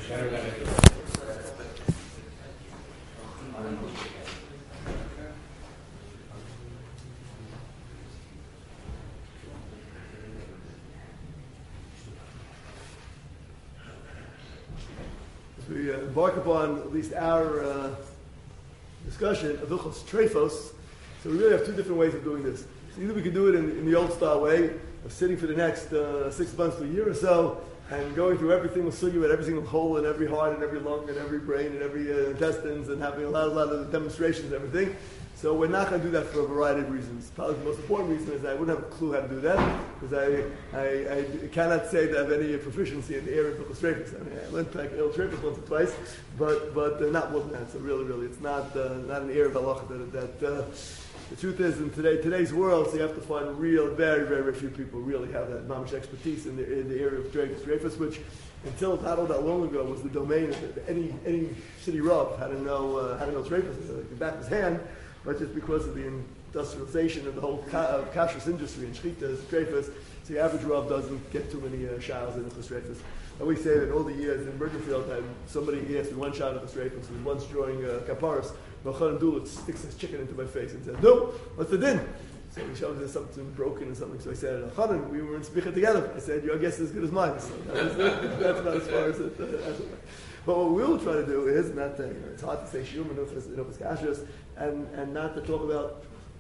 We embark upon at least our discussion of Hilchos Treifos. So we really have two different ways of doing this. So either we can do it in the old style way of sitting for the next 6 months to a year or so and going through every single sugya and every single hole in every heart and every lung and every brain and every intestines and having a lot of demonstrations and everything. So we're not going to do that for a variety of reasons. Probably the most important reason is that I wouldn't have a clue how to do that because I cannot say that I have any proficiency in the area of Hilchos Treifos. I mean, I learned Hilchos Treifos once or twice, but not more than that. So really, it's not an area of halacha that the truth is in today's world. So you have to find very, very few people really have that mamish expertise in the area of Treifos, which until not all that long ago was the domain of any city rav had to know Treifos like the back of his hand. But just because of the industrialization of the whole kashrus industry and shchitas, treifos, so the average rav doesn't get too many showers in the treifos. And we say that all the years in Bergerfield, somebody asked me one shot of the treifos, and once during kaparis, Melchanan Dulitz sticks his chicken into my face and said, "No, what's the din?" So he showed me something broken or something. So I said, "Chanan, we were in Smicha together." I said, "Your guess is as good as mine." So that's about as far as it. But what we'll try to do is not to, it's hard to say shiur menufas kashrus and not to talk about.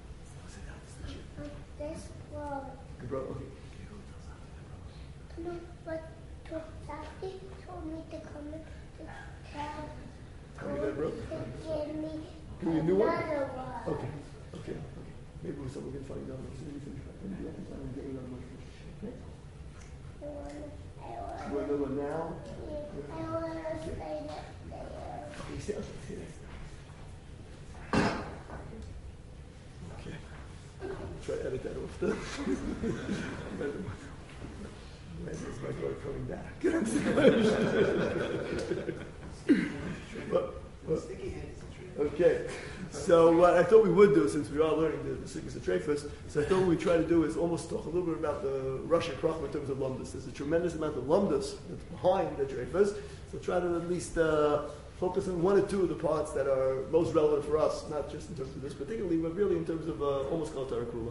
This was. Okay. No, but Daddy told me to come to town. Tell me that, bro. To give me Give me a new one? another one. Okay. Maybe someone can find out. Maybe we can find and get another one. Okay. I You want another one now? want to stay there. Okay, stay Okay. Try to edit that off the. When is my daughter coming back? Okay. So what I thought we would do, since we are learning the Sikkos of Treifos, so I thought what we try to do is almost talk a little bit about the Rosh Krachma in terms of Lumdus. There's a tremendous amount of Lumdus that's behind the Treifos, so try to at least focus on one or two of the parts that are most relevant for us, not just in terms of this particularly, but really in terms of almost Kol Torah Kula.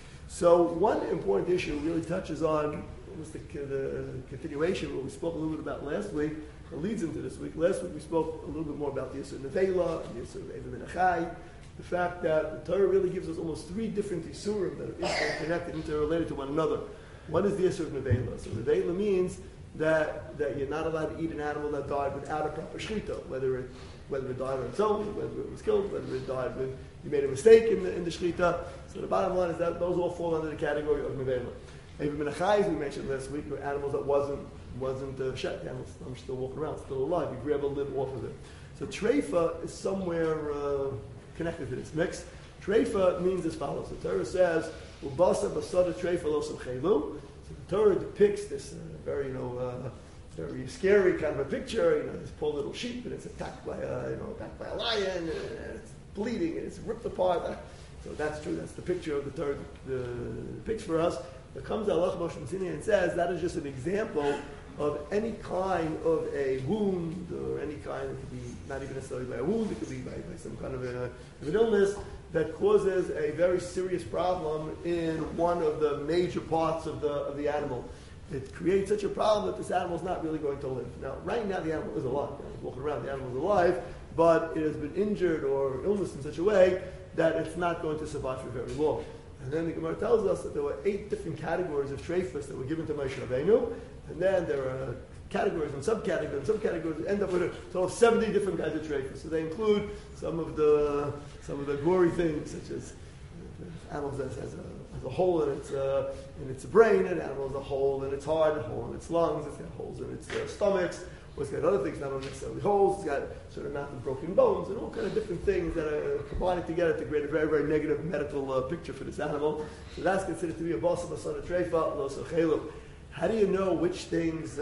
So one important issue really touches on almost the continuation of what we spoke a little bit about last week. It leads into this week. Last week we spoke a little bit more about the Yisur Nevela, the Yisur Eva Menachai, the fact that the Torah really gives us almost three different Yisurim that are interconnected, interrelated to one another. One is the Yisur of Nevela. So Nevela means that you're not allowed to eat an animal that died without a proper shechita, whether it died on its own, whether it was killed, whether it died when you made a mistake in the shechita. So the bottom line is that those all fall under the category of Nevela. Eva Menachai, as we mentioned last week, were animals that wasn't shed. The animals are still walking around, still alive. You grab a lid off of it. So treifa is somewhere connected to this mix. Treifa means as follows. The Torah says, "Ubasa basada treifa losam chelu." So the Torah depicts this very very scary kind of a picture. This poor little sheep, and it's attacked by a lion, and it's bleeding, and it's ripped apart. So that's true. That's the picture of the Torah depicts for us. There comes Allah Moshe Sinai and says that is just an example of any kind of a wound or any kind, it could be not even necessarily by a wound, it could be by some kind of an illness that causes a very serious problem in one of the major parts of the animal. It creates such a problem that this animal is not really going to live. Now, right now the animal is alive. It's walking around, the animal is alive, but it has been injured or illness in such a way that it's not going to survive for very long. And then the Gemara tells us that there were 8 different categories of treifos that were given to Moshe Rabbeinu, and then there are categories and subcategories that end up with a total of 70 different kinds of treifos. So they include some of the gory things, such as animals that has a hole in its brain, an animal has a hole in its heart, a hole in its lungs, it's got holes in its stomachs. It's got other things, not necessarily holes. It's got sort of mountain broken bones and all kind of different things that are combined together to create a very, very negative medical picture for this animal. So that's considered to be a boss of a son of treifa, los chelu. How do you know which things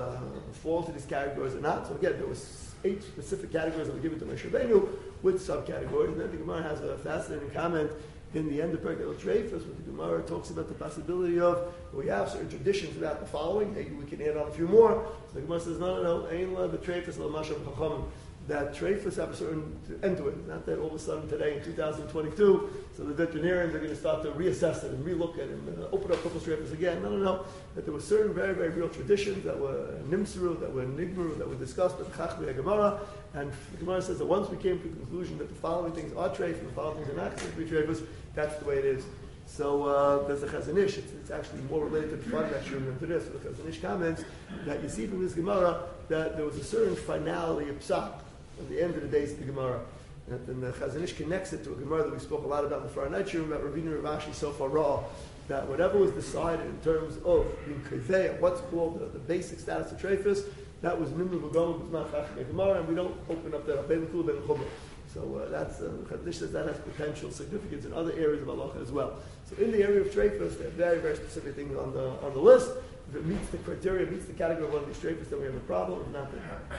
fall into these categories or not? So again, there was 8 specific categories that were given to Moshe Rabbeinu with subcategories. And then the Gemara has a fascinating comment in the end of Perek El Treifus, where the Gemara talks about the possibility of, we have certain traditions about the following, maybe we can add on a few more. So the Gemara says, no, Ein La B'Treifus La Mashal Chachamim. That treifus have a certain end to it. Not that all of a sudden today in 2022, so the veterinarians are going to start to reassess it and relook at it and open up couple treifus again. No. That there were certain very, very real traditions that were nimsru, that were nigmaru, that were discussed at Chachmei Gemara. And the Gemara says that once we came to the conclusion that the following things are treif and the following things are not treifus, that's the way it is. So there's a Chazon Ish. It's actually more related to the front of that shiur than to this. So the Chazon Ish comments that you see from this Gemara that there was a certain finality of psak at the end of the days of the Gemara. And the Chazon Ish connects it to a Gemara that we spoke a lot about in the Friday night shiur about Ravina Rav Ashi Sofar Ra, that whatever was decided in terms of being kofei, what's called the basic status of treifus, that was Nimru V'Gomel B'Zman Chachmei Gemara, and we don't open up that up. So that's Chazon Ish says that has potential significance in other areas of halacha as well. So in the area of treifus, there are very, very specific things on the list. If it meets the criteria, meets the category of one of these treifus, then we have a problem. If not, then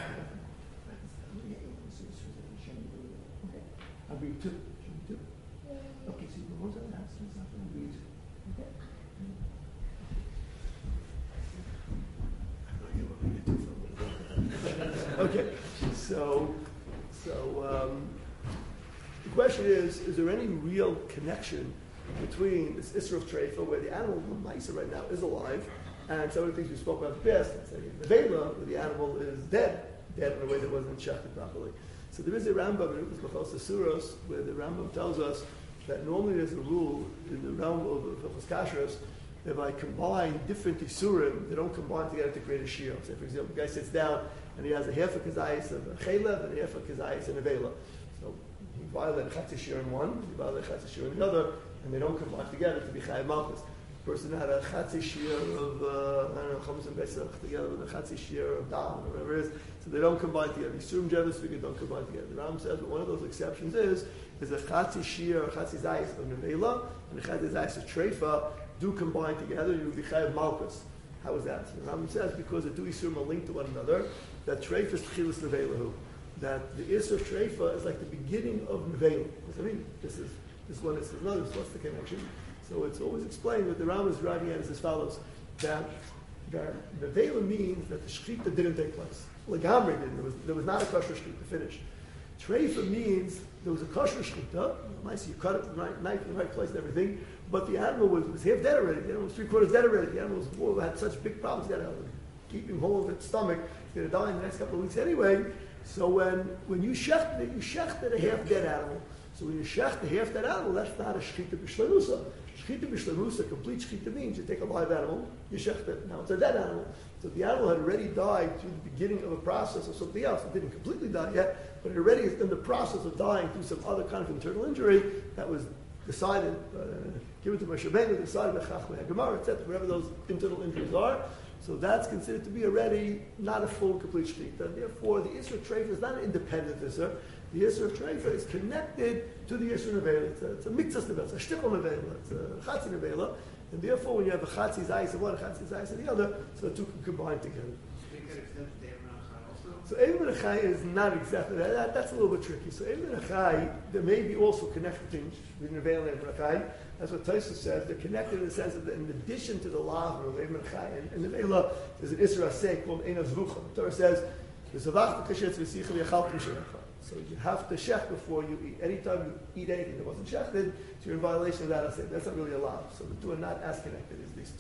I'll read two. Okay, so the ones that have something to read. Okay. Okay, so the question is there any real connection between this Isra of Treifa, where the animal, the Maisa right now, is alive, and some of the things we spoke about the past, the Vela, where the animal is dead in a way that wasn't shechted properly. So there is a Rambam in Hilchos Asuros where the Rambam tells us that normally there's a rule in the realm of Hilchos Kashrus, if I combine different Isurim, they don't combine together to create a Shir. Say, for example, a guy sits down and he has a half a Kazayis of a Chelev and a half a Kazayis and a Vela. So he violated Chatzi Shir in one, he violated Chatzi Shir in the other, and they don't combine together to be Chayav Malchus. The person had a Chatzi Shir of, Chametz and Besach together with a Chatzi Shir of Dam, or whatever it is. So they don't combine together. Yisurim Jevis figure don't combine together. The Ram says that one of those exceptions is a Chatzi Shir or Chatzi Zayis of Nevela and a Chatzi Zayis of Treifa do combine together. You would be Chayav Malchus. How is that? So the Ram says because the two Yisurim are linked to one another, that Treifa is Tchilas Nevelahu. That the Isra of Treifa is like the beginning of Nevela. I mean, this one is another. What's the connection? So it's always explained that the Ram is writing it as follows: that Nevela means that the Shechita didn't take place. Legamri didn't. There was not a kosher Shechita finished. Treifa means there was a kosher Shechita. Nice, you cut it with a knife in the right place and everything, but the animal was half dead already. The animal was 3/4 dead already. The animal had such big problems. You got to keep him whole of its stomach. He's going to die in the next couple of weeks anyway. So when you shechted it, you shechted a half dead animal. So when you shecht a half dead animal, that's not a Shechita b'shlemusa. Shechita b'shlemusa, complete Shechita means you take a live animal, you shecht it. Now it's a dead animal. So the animal had already died through the beginning of a process of something else. It didn't completely die yet, but it already is in the process of dying through some other kind of internal injury that was decided, given to Moshe Rabbeinu, decided by Chachmei Gemara, etc., whatever those internal injuries are. So that's considered to be already not a full, complete Shechita. Therefore, the Isra of Treifa is not an independent Isra. The Isra of Treifa is connected to the Isra Nevela. It's a mitzvah Nevela, it's a shtickle Nevela, it's a Chatzi Nevela. And therefore, when you have a Chatzi Zayis of one, a Chatzi Zayis of the other, so the two can combine together. So Eivin Achai is not exactly that. That's a little bit tricky. So Eivin Achai, there may be also connected things between Nevela and Eivin Achai. That's what Tosfos says. They're connected in the sense that in addition to the law of Eivin Achai and Nevela, there's an Isra Aseh called Ein Azvucha. The Torah says, so you have to shech before you eat. Anytime you eat anything that wasn't shechted, so you're in violation of that aseh. That's not really allowed. So the two are not as connected as these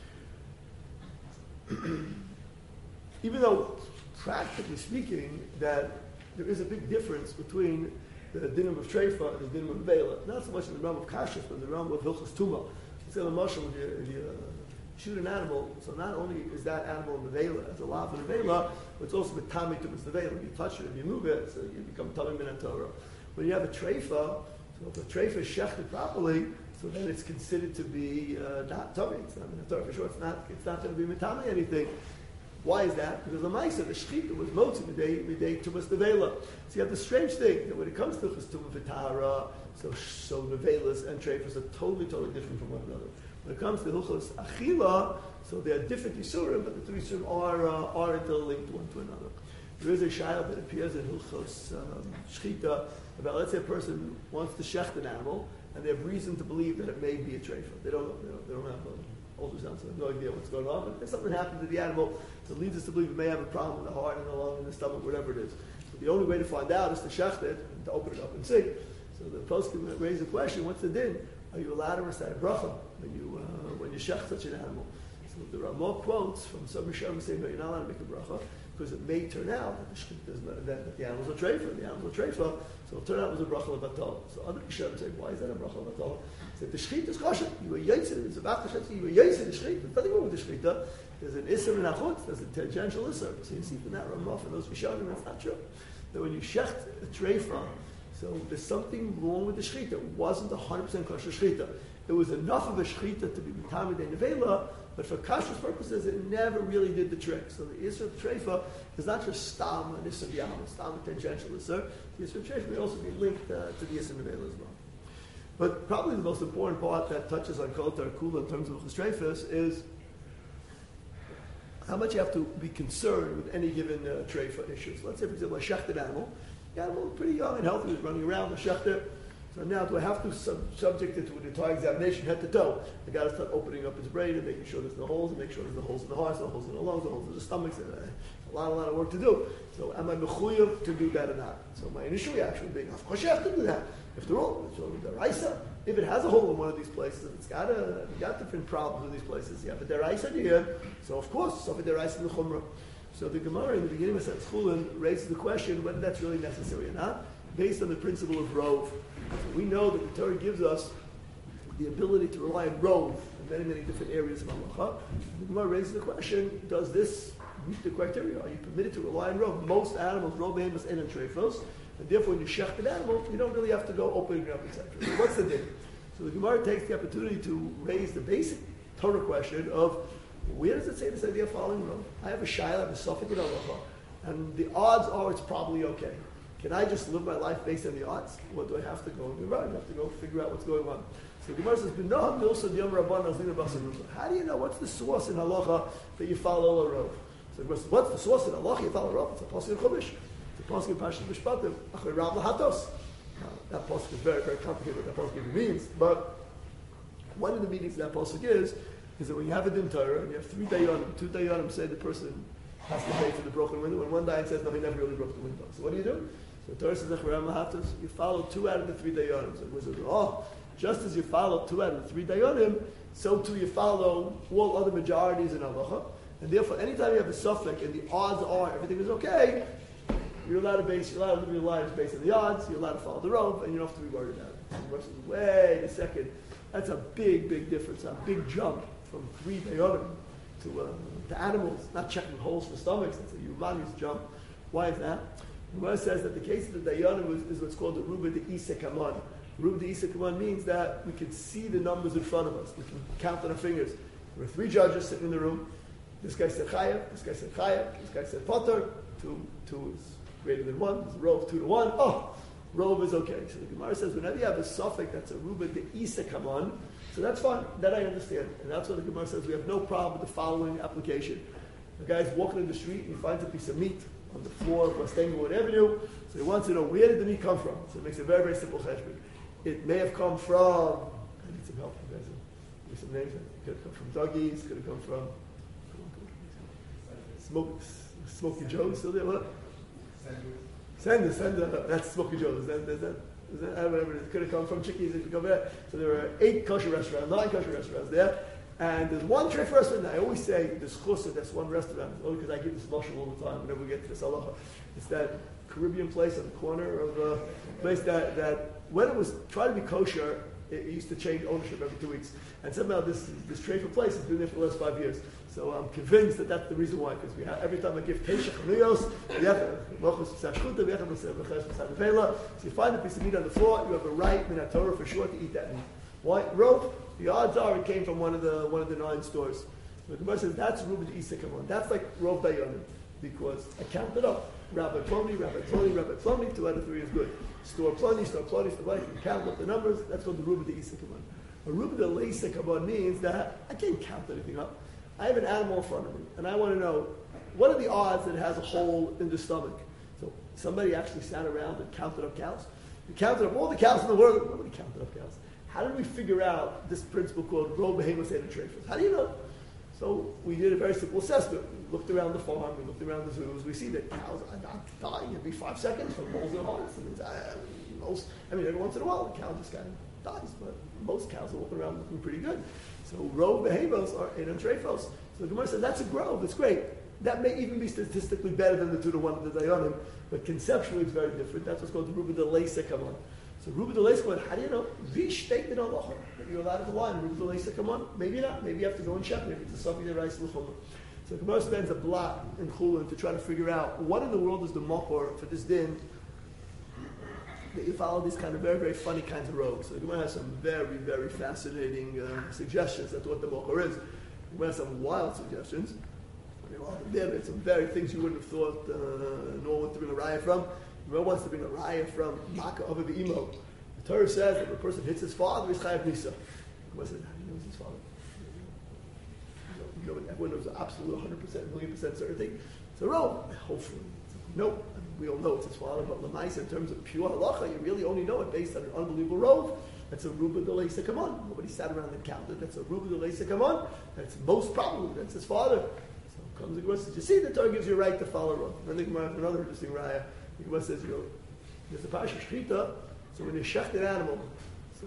two. Even though, practically speaking, that there is a big difference between the dinim of treifa and the dinim of vela. Not so much in the realm of kashrus, but in the realm of hilchos tumah. Instead of mashal, if you shoot an animal, so not only is that animal in the vela as a lav in the vela, but it's also with tamei to the vela. If you touch it, if you move it, so you become tamei min Torah. When you have a treifa, so if the treifa is shechted properly, so then it's considered to be not tamei. It's not min Torah for sure. It's not going to be mitamei anything. Why is that? Because the Maisa, the Shechita, was motzi midday tumas nevela. So you have the strange thing that when it comes to chestumah v'tahara, so nevelas and treifas are totally different from one another. When it comes to hilchos achila, so they are different yisurim, but the two yisurim are interlinked one to another. There is a shayla that appears in hilchos shechita about, let's say a person wants to shecht an animal, and they have reason to believe that it may be a treifa. They don't have ultrasound, so they have no idea what's going on, but there's something happened to the animal that leads us to believe it may have a problem with the heart and the lung and the stomach, whatever it is. So the only way to find out is to shecht it, and to open it up and see. So the poskim raise the question, what's the din? Are you allowed to recite a bracha when you shecht such an animal? So there are more quotes from some Rishonim saying that you're not allowed to make a bracha, because it may turn out that the animals are treifa, so it'll turn out it was a bracha levatol. So other Rishonim say, why is that a bracha levatol? Say the shechita is kosher. You were yaitzer. It's about the shechita. You were yaitzer the shechita. There's nothing wrong with the shechita. There's an isser and achutz. There's a tangential isser. So you see from that Ramah and those Rishonim, that's not true. That when you shecht a treifa, so there's something wrong with the shechita. It wasn't 100% kosher shechita. It was enough of a shechita to be b'tamid nevela, but for kashrus purposes, it never really did the trick. So the isser of treifa is not just stam and isser b'yam, stam and tangential isser. The isser of treifa may also be linked to the isser nevela as well. But probably the most important part that touches on kol kula in terms of treifas is how much you have to be concerned with any given treifa issues. Let's say, for example, a shechted animal. The animal is pretty young and healthy, is running around, a shechter. So now do I have to subject it to an entire examination, head to toe? I got to start opening up his brain and making sure there's no holes, and make sure there's no holes in the heart, no holes in the lungs, no holes in the stomach. A lot of work to do. So am I mechuyev to do that or not? So my initial reaction would be, of course you have to do that. After all, it's only deraisa. If it has a hole in one of these places, it's got different problems with these places. You have a deraisa here, so of course, so a deraisa in the chumrah. So the Gemara in the beginning of Masechet Chulin raises the question whether that's really necessary or not, based on the principle of rov. So we know that the Torah gives us the ability to rely on rov in many, many different areas of halacha. The Gemara raises the question: does this meet the criteria? Are you permitted to rely on rov? Most animals, rov behemoths, and treifos. And therefore, when you shecht an animal, you don't really have to go opening it up, etc. So what's the difference? So the Gemara takes the opportunity to raise the basic Torah question of where does it say this idea of following rov? I have a shayla, I have a suffix in halacha, and the odds are it's probably okay. Can I just live my life based on the odds? Or do I have to go and do right? I have to go figure out what's going on. So the Gemara says, how do you know what's the source in halacha that you follow a rov? So the Gemara says, what's the source in halacha you follow a rov? It's a pasuk in Chumash. Pasuk in Parashat Mishpatim, Achrei Rav Lahatos. That pasuk is very, very complicated what that pasuk even means, but one of the meanings of that pasuk is that when you have a din Torah and you have 3 dayanim, 2 dayanim say the person has to pay for the broken window, and one dayan says no, he never really broke the window. So what do? So the Torah says Achrei Rav Lahatos, you follow 2 out of the 3 dayanim. So it says, just as you follow 2 out of the 3 dayanim, so too you follow all other majorities in halacha, and therefore anytime you have a suffix and the odds are everything is okay, you're allowed to live your lives based on the odds, you're allowed to follow the rov, and you don't have to be worried about it. The Gemara says, wait a second, that's a big, big difference, a big jump from 3 dayanim to animals, not checking holes for stomachs, that's a humongous jump. Why is that? The Gemara says that the case of the dayanim is what's called the ruba de isa kaman. Ruba de isa kaman means that we can see the numbers in front of us, we can count on our fingers. There were 3 judges sitting in the room, this guy said chayav, this guy said chayav, this guy said potter, 2 is greater than 1, there's a rov 2 to 1. Rov is okay. So the Gemara says whenever you have a suffix that's a ruba de isa kaman, so that's fine. That I understand, and that's what the Gemara says. We have no problem with the following application: the guy's walking in the street and he finds a piece of meat on the floor of West Englewood Avenue. So he wants to know where did the meat come from. So it makes a very, very simple cheshbon. It may have come from. I need some help. You guys give me some names. It could have come from Dougie's. Could have come from Smoky Joe's. Still there? What? Sanders, that's Smoky Joe's. Whatever it could have come from Chickies. It could come there. So there are 8 kosher restaurants, 9 kosher restaurants there, and there's one treif restaurant. I always say there's chusser. That's one restaurant. Only because I give this mashal all the time whenever we get to this halacha. It's that Caribbean place on the corner of a place that when it was trying to be kosher, it used to change ownership every 2 weeks, and somehow this treif place has been there for the last 5 years. So I'm convinced that that's the reason why, because every time I give Teisha Chanuyos, so you find a piece of meat on the floor, you have a right min Torah for sure to eat that meat. Why? Rov, the odds are it came from one of the 9 stores. The Gemara says that's Ruben Isa Kamon. That's like Rov Dayanim, because I counted up. Rabbi Ploni, 2 out of 3 is good. Store Ploni, you count up the numbers, that's called the Ruben Isa Kamon. A Ruben Isa Kamon means that I can't count anything up. I have an animal in front of me, and I want to know, what are the odds that it has a hole in the stomach? So somebody actually sat around and counted up cows. You counted up all the cows in the world. Nobody counted up cows. how did we figure out this principle called Ro Behemoth Ein Treifos? How do you know? So we did a very simple assessment. We looked around the farm, we looked around the zoos, we see that cows are not dying every 5 seconds from holes in their hearts. Every once in a while, the cow just kind of dies, but most cows are walking around looking pretty good. So Ro Behemoth are Ein Treifos. So the Gemara says, that's a grove, it's great. That may even be statistically better than the 2-to-1 of the Dayanim, but conceptually it's very different. That's what's called the Ruba de Leisa Kamon. So Ruba de Leisa Kamon, how do you know? Vish statement on Lachar. That you're allowed to go on. Ruba de Leisa Kamon, maybe not. Maybe you have to go and check. Maybe it's a Safi de Reis L'chumah. So the Gemara spends a blot in Chulin to try to figure out what in the world is the makor for this din that you follow these kind of very, very funny kinds of roads. So the Gemara has some very, very fascinating suggestions as to what the makor is. The Gemara has some wild suggestions. There's some very things you wouldn't have thought no one wants to bring a raya from. No one wants to bring a raya from Maka over the Imo. The Torah says that if a person hits his father, he's chayav nisa. How do you know it's his father? Everyone knows absolute 100%, million percent certainty. It's a row. Hopefully. Nope. We all know it's his father, but Lamaisa, in terms of pure halacha, you really only know it based on an unbelievable rove. That's a Ruba de Leisa Kamon. Nobody sat around and counted. That's a Ruba de Leisa Kamon. That's most probably. That's his father. Comes the Gemara says, you see, the Torah gives you a right to follow Rav. And the Gemara has another interesting raya. The Gemara says, there's a Pasha Shchita, so when you shecht an animal, so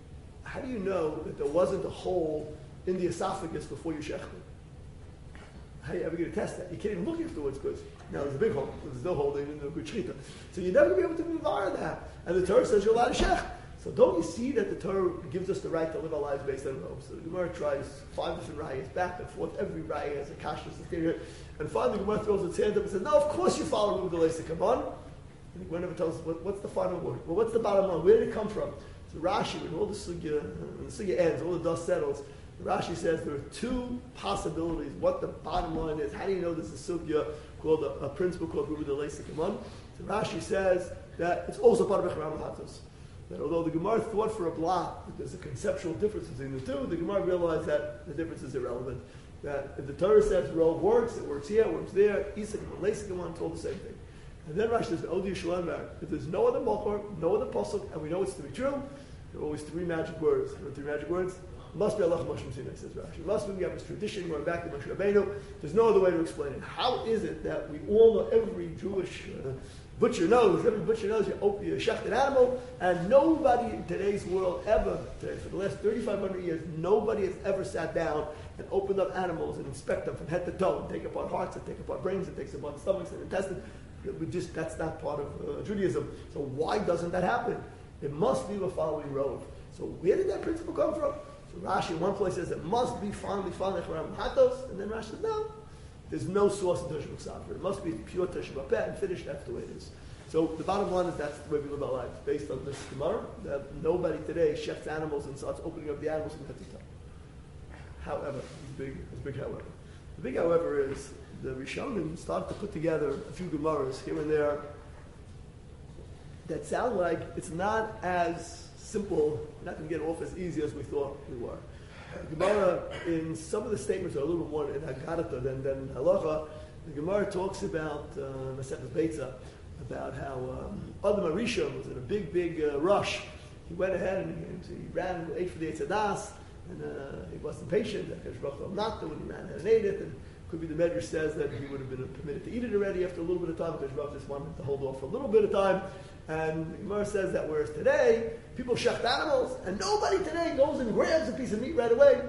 how do you know that there wasn't a hole in the esophagus before you shecht it? How are you ever going to test that? You can't even look afterwards because now there's a big hole. There's no hole, there's no good shchita. So you're never going to be able to devour that. And the Torah says you're allowed to shecht. So don't you see that the Torah gives us the right to live our lives based on robes? So the Gemara tries 5 different rayas back and forth. Every raya has a kasha theory. And finally the Gemara throws its hand up and says, no, of course you follow Ruba de Leisa Kamon. And the Gemara never tells us, what's the final word? Well, what's the bottom line? Where did it come from? So Rashi, when all the sugya ends, all the dust settles, Rashi says there are 2 possibilities. What the bottom line is. How do you know there's a sugya called a principle called Ruba de Leisa Kamon? So Rashi says that it's also part of Echram Hatos. That although the Gemara thought for a block that there's a conceptual difference between the two, the Gemara realized that the difference is irrelevant. That if the Torah says rove works, it works here, it works there, Isak and Leisik and it's all the same thing. And then Rashi says, Odi Yishalam, if there's no other Mochor, no other Pasuk, and we know it's to be true, there are always 3 magic words. There are 3 magic words. Must be Allah Moshe Sinai, says Rashi. Must be, we have this tradition going back to Moshe Rabbeinu. There's no other way to explain it. How is it that we all know, every Jewish butcher knows you shecht an animal, and nobody in today's world ever, for the last 3,500 years, nobody has ever sat down and opened up animals and inspect them from head to toe, and take apart hearts, and take apart brains, and take apart stomachs and intestines. That's not part of Judaism. So why doesn't that happen? It must be the following rove. So where did that principle come from? So Rashi in one place says it must be finally Echram Hatos, and then Rashi says no. There's no source in Teshuvah Ksavra. It must be pure Teshuvah Peh and finished. That's the way it is. So the bottom line is that's the way we live our lives, based on this Gemara, that nobody today shechts animals and starts opening up the animals in the Hetzitah. However, it's big however. The big however is the Rishonim started to put together a few Gemaras here and there that sound like it's not as simple, we're not going to get off as easy as we thought we were. Gemara, in some of the statements are a little bit more in Haggadah than in Halacha. The Gemara talks about Masechtas Beitza, about how Adam HaRishon was in a big rush. He went ahead and he ran, ate for the Eitz Hadas, and he wasn't patient. Hakadosh Baruch Hu not when he ran ahead and ate it. And could be the Medrash says that he would have been permitted to eat it already after a little bit of time. Hakadosh Baruch Hu just wanted to hold off for a little bit of time. And the Gemara says that whereas today, people shecht animals, and nobody today goes and grabs a piece of meat right away.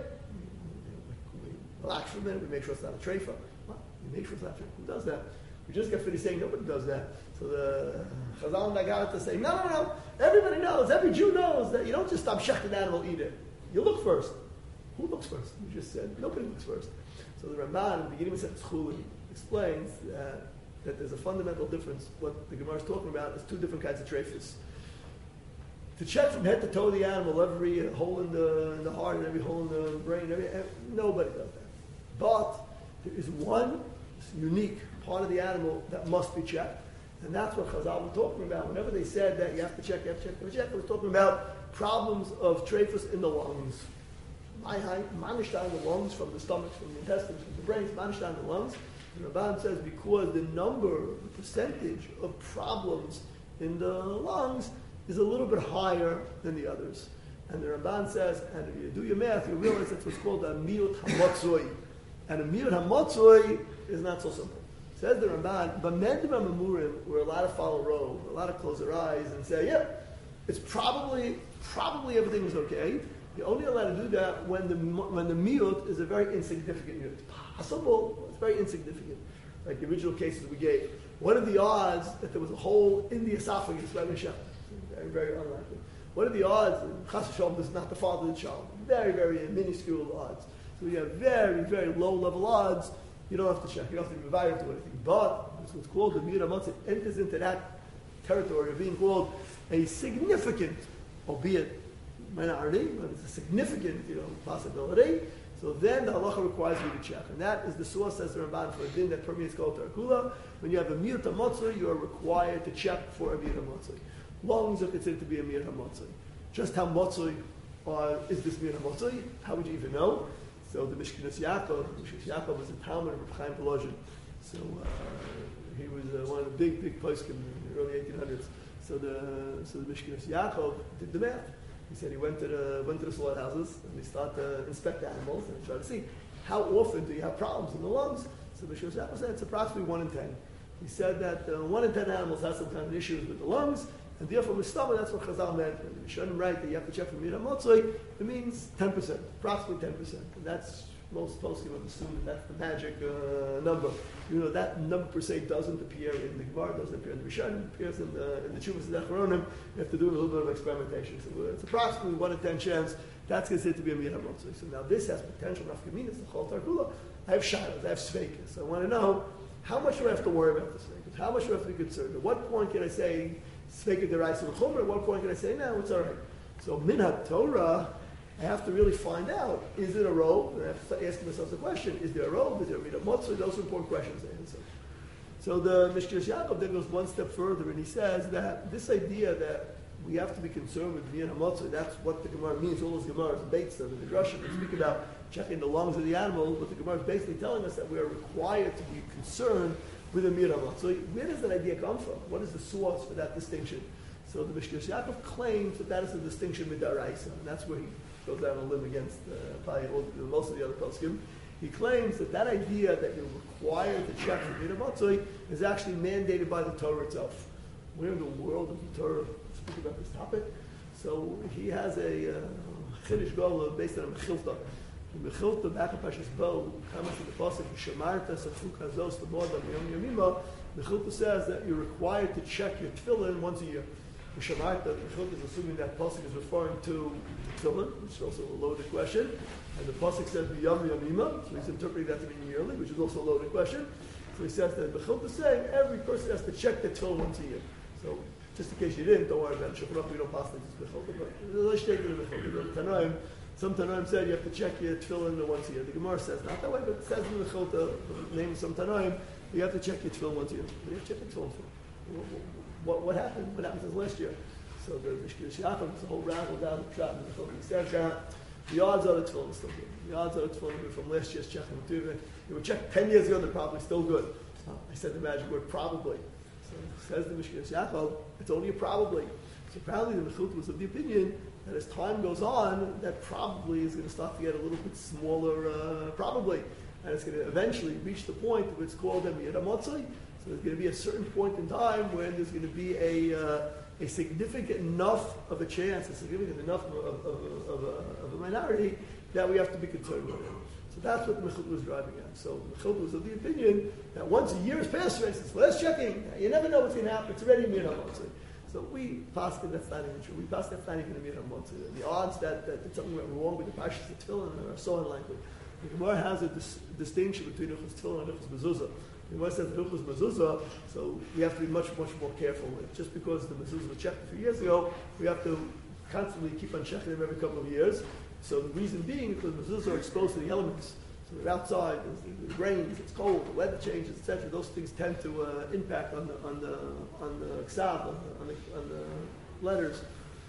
We relax for a minute, we make sure it's not a treifa. Well, we make sure it's not a treifa. Who does that? We just got finished saying nobody does that. So the Chazal and Haggadah say, no. Everybody knows, every Jew knows that you don't just stop shechting an animal, eat it. You look first. Who looks first? You just said, nobody looks first. So the Ramban, in the beginning of Masechtas Chulin, explains that there's a fundamental difference. What the Gemara is talking about is 2 different kinds of treifas. To check from head to toe the animal, every hole in the heart and every hole in the brain, nobody does that. But there is one unique part of the animal that must be checked. And that's what Chazal was talking about. Whenever they said that you have to check, it was talking about problems of treifas in the lungs. Manishtan in the lungs, from the stomach, from the intestines, from the brains, manishtan in the lungs. And Ramban says because the percentage of problems in the lungs is a little bit higher than the others. And the Ramban says, and if you do your math, you realize that's what's called a miut hamotzoi. And a miut hamotzoi is not so simple. Says the Ramban, B'mendem HaMemurim, we're allowed to follow Rov, we're allowed to close our eyes and say, yeah, it's probably everything is okay. You're only allowed to do that when the miut is a very insignificant miut. It's possible, it's very insignificant. Like the original cases we gave. What are the odds that there was a hole in the esophagus by Mishah? Very, very unlikely. What are the odds that Chas v'Shalom is not the father of the child? Very, very minuscule odds. So you have very, very low level odds. You don't have to check. You don't have to be revired to anything. But it's what's called the Miut HaMotzei. It enters into that territory of being called a significant, albeit minority, but it's a significant, possibility. So then the halacha requires you to check. And that is the source, says the Ramban, for a din that permeates Kol Tarakula. When you have a Miut HaMotzei, you are required to check for a Miut HaMotzei. Lungs are considered to be a Miut HaMotzei. Just how Motzei is this Miut HaMotzei? How would you even know? So the Mishkinas Yaakov was a Talmud of Reb Chaim Volozhin. So he was one of the big poskim in the early 1800s. So the Mishkinas Yaakov did the math. He said he went to the slaughterhouses and he started to inspect the animals and try to see how often do you have problems in the lungs. So Mishkinas Yaakov said it's approximately 1 in 10. He said that 1 in 10 animals have some kind of issues with the lungs, and therefore with stomach, that's what Chazal meant. And you shouldn't write that you have to check for Miut HaMotzei. It means 10%, approximately 10%. And that's, most poskim have assumed that that's the magic number. That number per se doesn't appear in the Gemara, doesn't appear in the Rishonim, it appears in the Tshuvos HaZacharonim. You have to do a little bit of experimentation. So it's approximately 1 in 10 chance. That's considered to be a Miut HaMotzei. So now this has potential nafkaminas, the Chol Tarkula. I have shadows, I have sveikas. So I want to know, how much do I have to worry about the sveikas? How much do I have to be concerned? At what point can I say, Sveika deraisa l'chomer? At what point can I say, no, it's all right? So min ha-Torah, I have to really find out, is it a robe? And I have to start asking myself the question, is there a robe? Is there a Miut HaMotzei? Those are important questions to answer. So the Mishkinas Yaakov then goes one step further and he says that this idea that we have to be concerned with Miut HaMotzei, that's what the Gemara means. All those Gemaras, Beitza, and the Drashim, they speak about checking the lungs of the animal, but the Gemara is basically telling us that we are required to be concerned with a Miut HaMotzei. Where does that idea come from? What is the source for that distinction? So the Mishkinas Yaakov claims that is a distinction midaraisa, and that's where he goes down a limb against most of the other poskim. He claims that idea that you're required to check for Miut HaMotzei is actually mandated by the Torah itself. Where in the world does the Torah speak about this topic? So he has a Chiddush Gola based on a Mechilta. The Mechilta, back in Parshas Bo, comes to the pasuk Shemarta Safuk Hazos L'Modam Yom Yomima. The Mechilta says that you're required to check your tefillin once a year. The Shemarta, the Mechilta is assuming that pasuk is referring to tefillin, which is also a loaded question. And the pasuk says Yom Yomima, so he's interpreting that to mean yearly, which is also a loaded question. So he says that the Mechilta is saying every person has to check their tefillin once a year. So just in case you didn't, don't worry about it. We don't pass this Mechilta, but let's take it to the Mechilta. Some Tanoim said you have to check your tefillin once a year. The Gemara says not that way, but it says in the Mechilta, name some Tanoim, you have to check your tefillin once a year. What do you have to check your tefillin for? What happened? What happened since last year? So the Mishkinas Yaakov, there's a whole razzle down the trap in the Mechilta. He says that the odds are the tefillin still good. The odds are the tefillin good from last year's checking. If you were checked 10 years ago, they're probably still good. I said the magic word, probably. So says the Mishkinas Yaakov, it's only a probably. So apparently the Mechilta was of the opinion that as time goes on, that probably is going to start to get a little bit smaller, probably. And it's going to eventually reach the point where it's called a Miut HaMotzei. So there's going to be a certain point in time when there's going to be a significant enough of a chance, a significant enough of a minority that we have to be concerned with it. So that's what the Mechilta was driving at. So the Mechilta was of the opinion that once a year has passed, for instance, last checking, you never know what's going to happen. It's already a Miut HaMotzei. So we pass it, that's not even true. We pass that's not even a Miut HaMotzei. The odds that something went wrong with the Parshas Tefillin are so unlikely. The Gemara has a distinction between Hilchos Tefillin and Hilchos Mezuzah. The Gemara says Hilchos Mezuzah, so we have to be much more careful. Just because the Mezuzah was checked a few years ago, we have to constantly keep on checking them every couple of years. So the reason being, because Mezuzah are exposed to the elements. So they're outside, it rains, it's cold, the weather changes, etc. Those things tend to impact on the ksav, on the letters.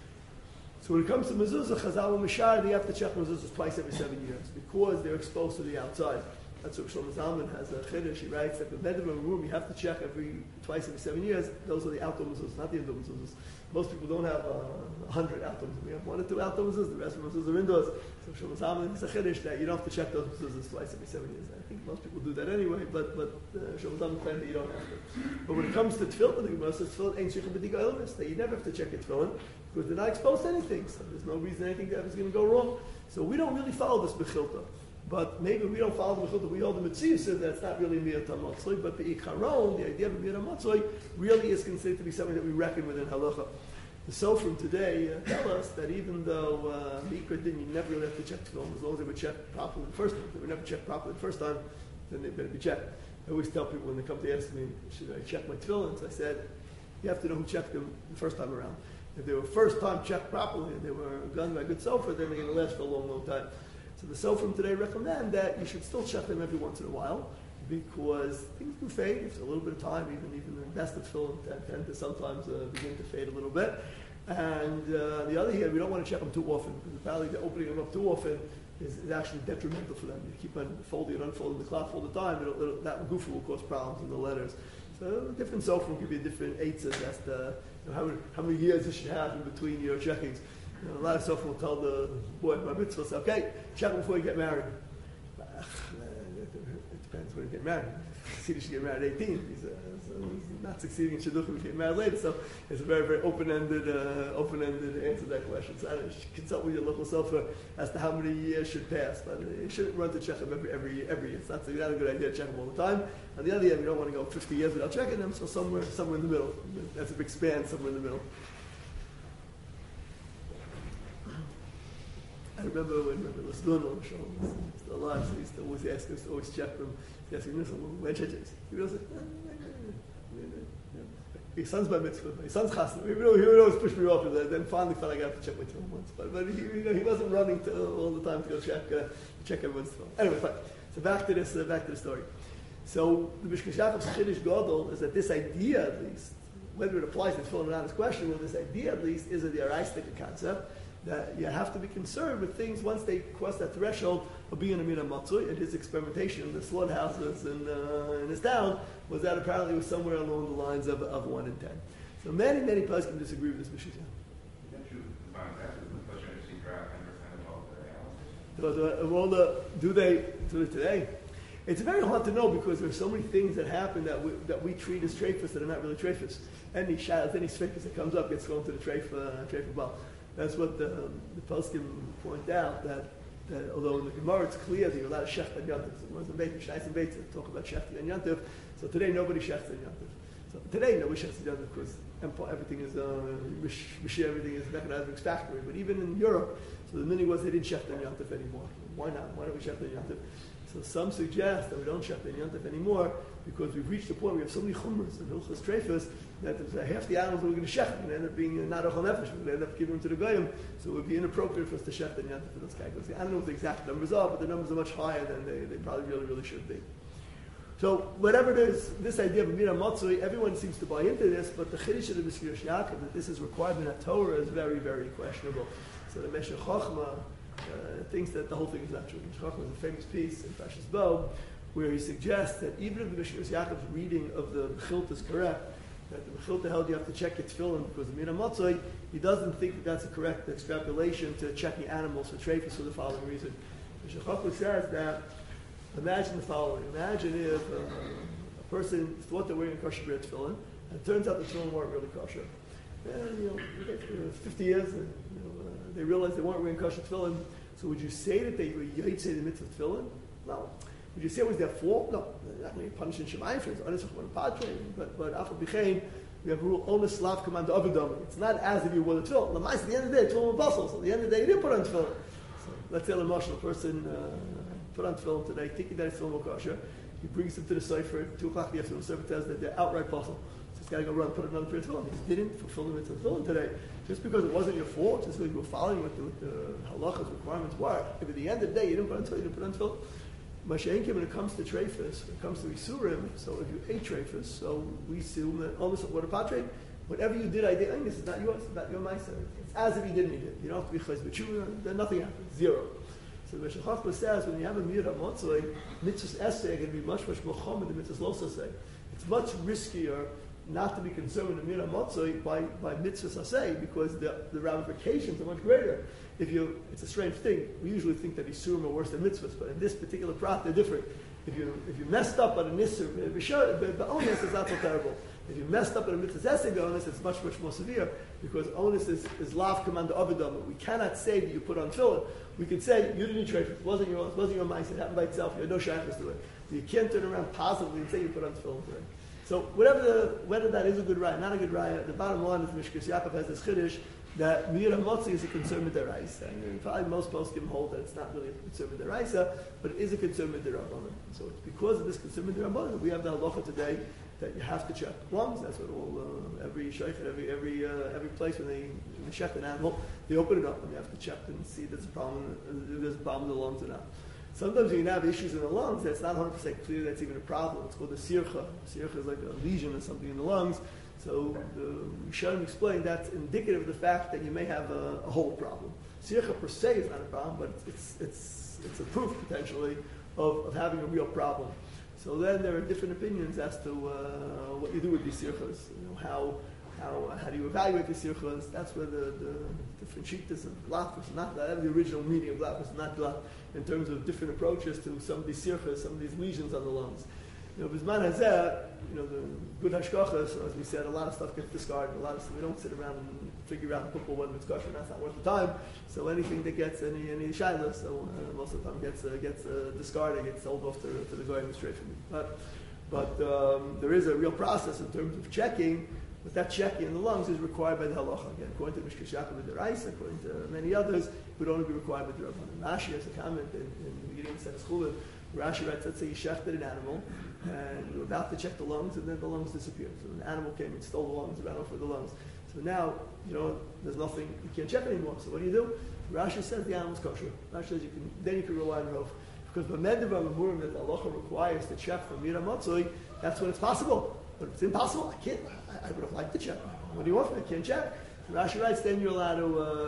So when it comes to mezuzah, chazal and mishar, you have to check mezuzahs twice every 7 years because they're exposed to the outside. That's what Shlomo Zalman has a chiddush. He writes that the bed of a room you have to check twice every 7 years. Those are the outdoor mezuzahs, not the indoor mezuzahs. Most people don't have 100 outdoor mezuzahs. We have 1 or 2 outdoor mezuzahs. The rest of the mezuzahs are indoors. So Shlomo Zalman has a chiddush that you don't have to check those mezuzahs twice every 7 years. I think most people do that anyway, but Shlomo Zalman claims that you don't have to. But when it comes to tefillin, the Gemara says tefillin ain't sheikhah b'diga illness. That you never have to check your tefillin because they're not exposed to anything. So there's no reason anything is going to go wrong. So we don't really follow this bechilta. But maybe we don't follow the Mechilta, we hold the Mitzvah, so that's not really Miyat HaMatzoi, but the Ikaron, the idea of Miyat HaMatzoi, really is considered to be something that we reckon within Halacha. The Sofrim today tell us that even though Mikra didn't, you never really have to check tefillin, as long as they were checked properly the first time. If they were never checked properly the first time, then they better be checked. I always tell people when they come to ask me, should I check my tefillins? I said, you have to know who checked them the first time around. If they were first time checked properly and they were done by a good Sofer, then they're going to last for a long, long time. So the Sofrim today recommend that you should still check them every once in a while because things do fade. If a little bit of time, even the best of film tend to sometimes begin to fade a little bit. And the other hand, we don't want to check them too often because apparently the opening them up too often is actually detrimental for them. You keep on folding and unfolding the cloth all the time, that goof will cause problems in the letters. So different Sofrim will give you different eights as to how many years you should have in between your checkings. A lot of Sofrim will tell the boy, my mitzvah, say, okay, check before you get married. It depends when you get married. See, you should get married at 18. He's not succeeding in Shidduchim if you get married later. So it's a very, very open-ended answer to that question. So I should consult with your local Sofra as to how many years should pass. But you shouldn't run to check them every year. It's not a good idea to check them all the time. On the other hand, you don't want to go 50 years without checking them, so somewhere in the middle. That's a big span, somewhere in the middle. I remember when Rabbi Lasdun on the show was still alive, so he used to always ask us to always check them. He asked me, when check? He would say, his son's by mitzvah, his son's chasna. He would always push me off, and then finally felt like I have to check my tefillin once. But he wasn't running all the time to go check everyone's tefillin. Anyway, fine. So back to the story. So the Mishkan Shachav's Chiddush Gadol is that this idea, at least, whether it applies to tefillin or not is question, well, this idea, at least, is a Yaraistic concept. That you have to be concerned with things once they cross that threshold of being a Mina Matzui. And his experimentation in the slaughterhouses in his town was that apparently it was somewhere along the lines of 1 in 10. So many poskim disagree with this Mishkan. Do they today? It's very hard to know because there's so many things that happen that we treat as treifas that are not really treifas. Any treifas that comes up gets thrown to the treifa ball. That's what the poskim point out, that although in the Gemara it's clear that you're allowed to shech and yantiv. It wasn't Beit Shais and Beit to talk about shech and yantiv. So today nobody shechs and yantiv. So today nobody shechs and yantiv because everything is mechanized factory. But even in Europe, so the meaning was they didn't shech and yantiv anymore. Why not? Why don't we shech and yantiv? So some suggest that we don't shech and yantiv anymore because we've reached the point where we have so many chumras and hilchos treifas that half the animals that we're going to shech are going to end up being not a chol nefesh. We're going to end up giving them to the goyim. So it would be inappropriate for us to shech and yantiv for those guys. I don't know what the exact numbers are, but the numbers are much higher than they probably really should be. So whatever it is, this idea of Mina Matzui, everyone seems to buy into this, but the Chiddush of the Mishkan Yaakov, that this is required in that Torah, is very, very questionable. So the Meshech Chochmah thinks that the whole thing is not true. Meshech Chochmah is a famous piece in Parshas Bo, where he suggests that even if the Mishkan Yaakov's reading of the Mechilta is correct, that the Mechilta held you have to check your tefillin because of Mina Matzui, he doesn't think that that's a correct extrapolation to checking animals for treifas for the following reason. Meshech Chochmah says that, imagine the following. Imagine if a person thought they were wearing a kosher bread tefillin, and it turns out the tefillin weren't really kosher. And, 50 years, they realized they weren't wearing kosher tefillin. So would you say that they were yaitzei the mitzvah tefillin? No. Would you say it was their fault? No. They're not going to punish in Shemayim for it. But after B'chein, we have a rule, onus slav command to avidom. It's not as if you wore the tefillin. At the end of the day, tefillin was bustle. So at the end of the day, you didn't put on tefillin. So let's say a marshal person put on tefillin today, thinking that it's tefillin kosher. He brings them to the Sefer, 2 o'clock in the afternoon. The Sefer tells that they're outright bustle. So he's got to go run and put another pair of tefillin. He didn't fulfill the mitzvah tefillin today. Just because it wasn't your fault, just because you were following what the halachas requirements were. If at the end of the day you didn't put on tefillin, you didn't put on tefillin. Masha'enkim, when it comes to treifas, when it comes to Isurim, so if you ate treifas, so we assume that almost what a patre, whatever you did, this is not yours, it's not your ma'aser. It's as if you didn't eat it. You don't have to be chayz b'tshuva, then nothing happens, zero. So the Meshech Chochmah says when you have a Mira Motzoi, mitzvahs essay are going to be much, much more common than mitzvahs los essay. It's much riskier not to be concerned with the Mira Motzoi by mitzvahs assay because the ramifications are much greater. It's a strange thing. We usually think that Isurim are worse than mitzvahs, but in this particular prat, they're different. If you messed up on an Isur, the onus is not so terrible. If you messed up on a mitzvah essay, the onus is much, much more severe because onus is lav command avidam. We cannot say that you put on tefillin. We could say you didn't trade it wasn't your mindset, it happened by itself. You had no shaykhs to it. You can't turn around positively and say you put on tefillin today. So whether that is a good raya, not a good raya, the bottom line is Mishkas Yaakov has this chiddush that Mira Motzi is a concern with deraisa, and probably most poskim hold that it's not really a concern with deraisa, but it is a concern with derabbanan. So it's because of this concern with derabbanan that we have the halacha today that you have to check lungs. That's what every sheikh, every place when they check an animal, they open it up and you have to check and see if there's a problem with the lungs or not. Sometimes you can have issues in the lungs that's not 100% clear that's even a problem. It's called a sircha. Sircha is like a lesion or something in the lungs. So the Rishonim explained that's indicative of the fact that you may have a whole problem. Sircha per se is not a problem, but it's a proof potentially of having a real problem. So then there are different opinions as to what you do with these sirchas. How do you evaluate these sirchas? That's where the different shittas of glafus, not the original meaning of glafus, not glaf, in terms of different approaches to some of these sirchas, some of these lesions on the lungs. Bisman hazeh, the good hashkachas, as we said, a lot of stuff gets discarded. A lot of stuff we don't sit around and figure out football whether it's kosher. That's not worth the time. So anything that gets any shayla, so most of the time gets discarded, gets sold off to the goy administration. But there is a real process in terms of checking. But that checking in the lungs is required by the halacha. Again, according to Mishkas Yaakov with the Reis, according to many others, it would only be required by the Rabbanan. Rashi has a comment in the beginning of Senes Chulin. Rashi writes, let's say you shechted an animal, and you're about to check the lungs, and then the lungs disappeared. So an animal came and stole the lungs, ran off with the lungs. So now, there's nothing, you can't check anymore. So what do? Rashi says the animal's kosher. Rashi says then you can rely on Rov. Because b'medeva memurim that the halacha requires to check for Mira Motzoi, that's when it's possible. But if it's impossible, I can't. I would have liked to check. What do you want from me? I can't check. Rashi writes, then you're allowed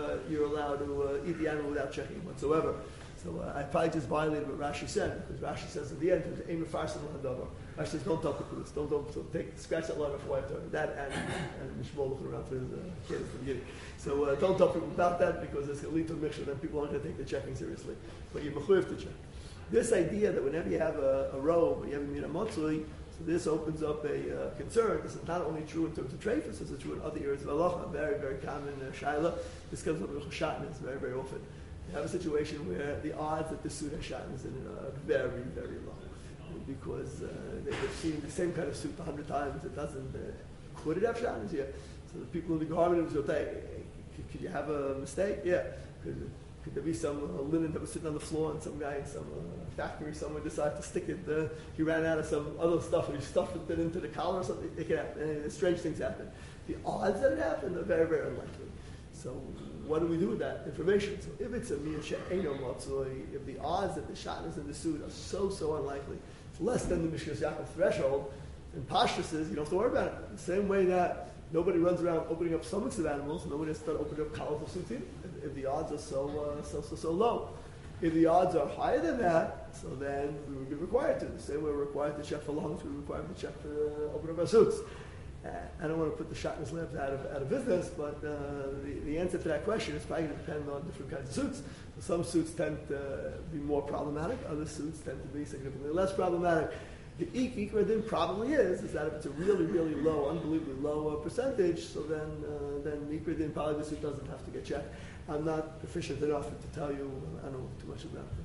to eat the animal without checking whatsoever. So I probably just violated what Rashi said, because Rashi says at the end, "Aim farsin l'hadavar." Rashi says, "Don't talk to police. Don't scratch that line off white dog." That and Mishmol looking around for his kids from the beginning. So don't talk to people about that because it's going to lead to a mixture. Then people aren't going to take the checking seriously. But you're mechuyev to check. This idea that whenever you have a robe, you have a Mira Motzoi, so this opens up a concern. This is not only true in terms of treifus, this is true in other areas of halacha. Very, very common shaila. This comes up with Shatnez very, very often. You have a situation where the odds that the suit has Shatnez in it are very, very low. Because they've seen the same kind of suit 100 times. It doesn't, could it have Shatnez? Yeah. So the people in the garment will say, could you have a mistake? Yeah. Could there be some linen that was sitting on the floor and some guy in some factory somewhere decided to stick it, he ran out of some other stuff and he stuffed it into the collar or something? It can happen. And strange things happen. The odds that it happened are very, very unlikely. So what do we do with that information? So if it's a mir she'eino motzoi, if the odds that the shatnez in the suit are so unlikely, it's less than the Mishkas Yaakov threshold, and Pashtus is, you don't have to worry about it. The same way that nobody runs around opening up stomachs of animals, nobody has to start opening up collars of suits either, if the odds are so low. If the odds are higher than that, so then we would be required to. The same way we're required to check for lungs, we're required to check for open up our suits. I don't want to put the shatnez labs out of business, but the answer to that question is probably going to depend on different kinds of suits. So some suits tend to be more problematic, other suits tend to be significantly less problematic. The Ikra din probably is that if it's a really, really low, unbelievably low percentage, so then Ikra din probably the suit doesn't have to get checked. I'm not efficient enough to tell you, I don't know too much about it.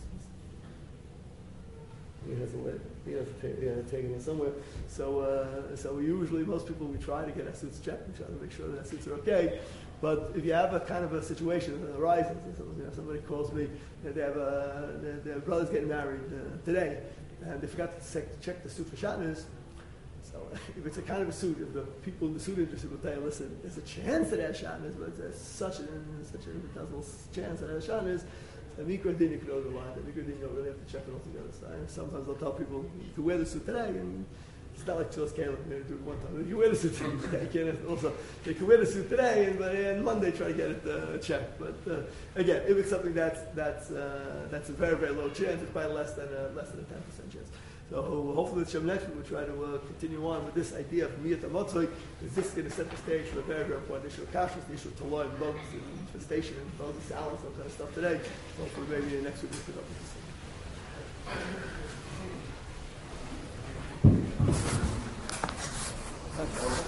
He has a way. He has taken it somewhere. So we usually, most people, we try to get our suits checked. We try to make sure that our suits are okay. But if you have a kind of a situation that arises, somebody calls me, their brother's getting married today, and they forgot to check the suit for shatnez. So if it's a kind of a suit, if the people in the suit industry will tell you, listen, there's a chance that it has shatnez, but there's such an infinitesimal chance that it has shatnez. And Mikra din, you could overline it. Mikra din, you don't really have to check it all together. So sometimes I'll tell people, you can wear the suit today, and It's not like Chilas Caleb, you're going to do it one time. If you wear the suit today, you can also, you can wear the suit today, and Monday try to get it checked. But again, if it's something that's a very, very low chance, it's probably less than a 10% chance. So hopefully the Shem next week we'll try to continue on with this idea of Miyat HaMatzoi, because this is going to set the stage for a very, very important issue of kashrus, the issue of Toloy and bugs and infestation and bugs, salads, all kind of stuff today. Hopefully maybe next week we'll pick up with this. Okay.